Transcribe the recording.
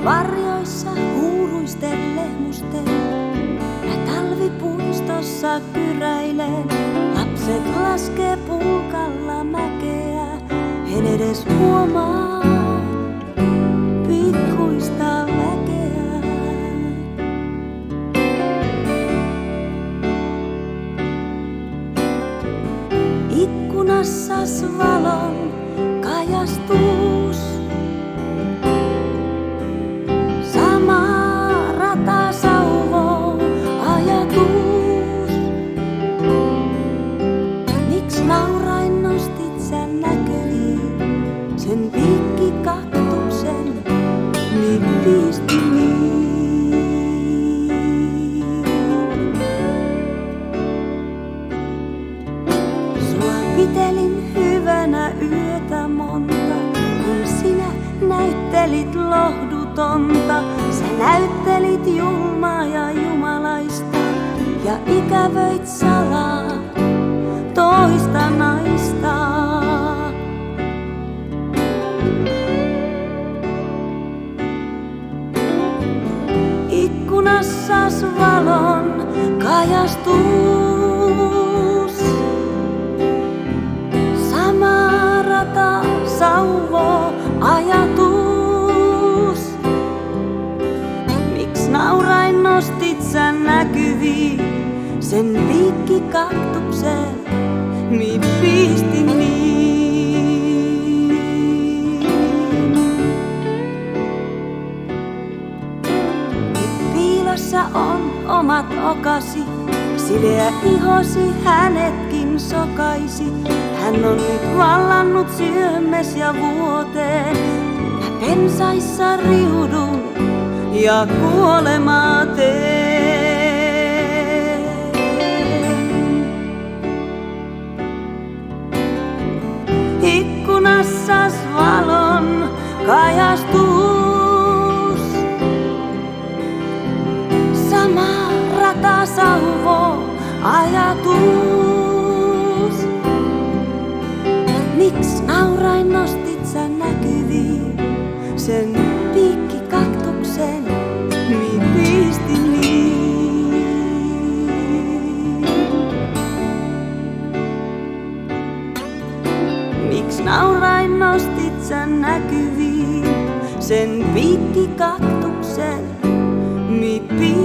Varjoissa huuruisten lehmusten, mä talvipuistossa kyräilen. Lapset laskee pulkalla mäkeä, en edes huomaa pikkuista väkeä. Ikkunassas valon kajastuus. Naurain nostit sä näköviin sen piikkikaktuksen, niin piisti niin. Sua pitelin hyvänä yötä monta, kun sinä näyttelit lohdutonta. Sä näyttelit julmaa ja jumalaista ja ikävöit salaa toista naista. Ikkunassas valon kajastuus. Sama rata sauvoo ajatus. Miks naurain nostit sä näkyviin sen piikkikaktuksen? Mi pisti niin. Nyt piilossa on omat okasi, sileä ihosi hänetkin sokaisi. Hän on nyt vallannut syömmes ja vuoteen. Mä pensaissa riudun ja kuolemaa teen. Ikkunassas valon kajastuus. Sama rata sauvoo ajatus. Miks naurain nostit sä näkyviin sen piikkikaktuksen, mi pisti niin. Miks naurain nostit sä näkyviin sen piikkikaktuksen, mi pisti